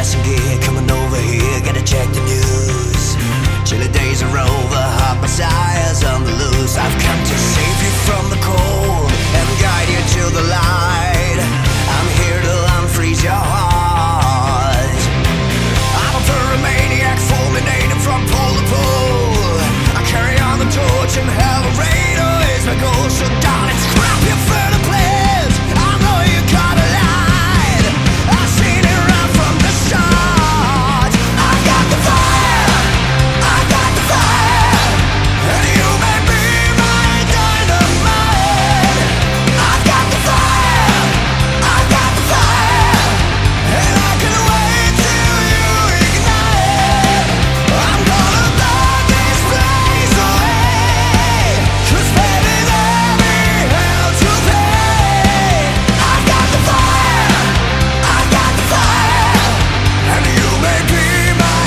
some gear, coming over here, gotta check the news. Chilly days are over, hot messiahs on the loose. I've come to save you from the cold and guide you to the light. I'm here to unfreeze your heart. I'm a pyromaniac, fulminating from pole to pole. I carry on the torch and hell radar is my goal. So darling, scrap your further plans. I know you got a lie. I've seen it right from the start. I got the fire, I got the fire, and you may be my dynamite. I got the fire, I got the fire, and I can wait till you ignite. I'm gonna burn this place away, 'cause baby there be hell to pay. I got the fire, I got the fire, and you may be my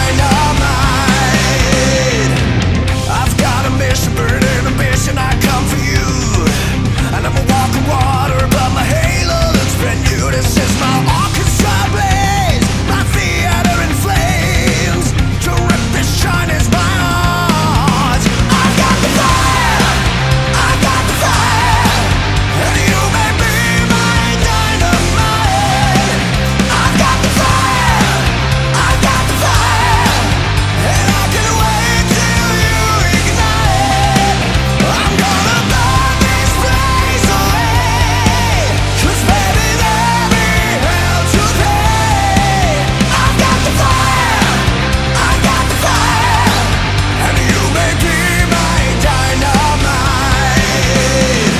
dynamite. I've got a mission, burning ambition, I come for you. And I'm a walk of water, but my halo looks brand new. This is my orchestra blaze, my theater in flames. To rip this shine is my art. I got the fire, I got the fire, and you may be my dynamite. I got the fire, I got the fire, and I can wait till you ignite. I'm gonna burn this place away, 'cause baby there be hell to pay. I got the fire, I got the fire, and you may be my dynamite.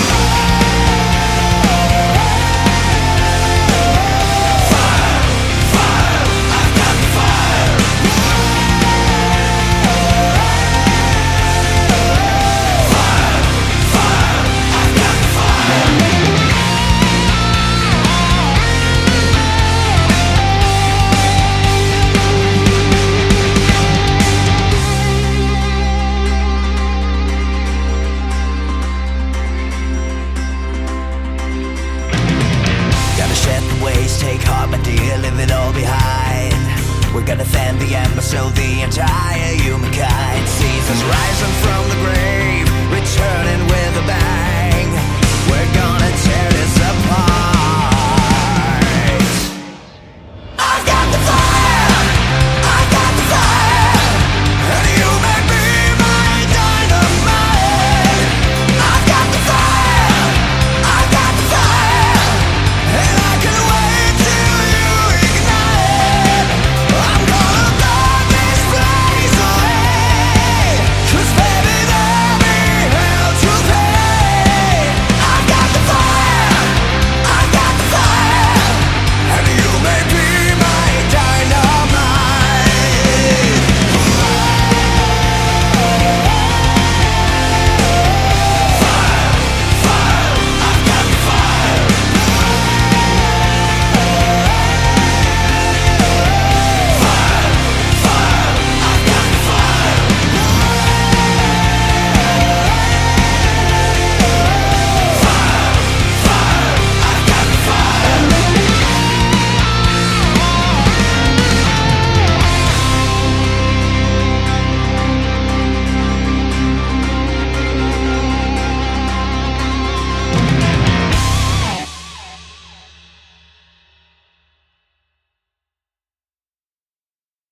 Fire, fire, I got the fire. Fire, fire, I got the fire. Gotta shed the waste, take heart, my dear, leave it all behind. We're gonna fan the ember so the entire humankind sees us rising from the grave, returning with a bang. We're gonna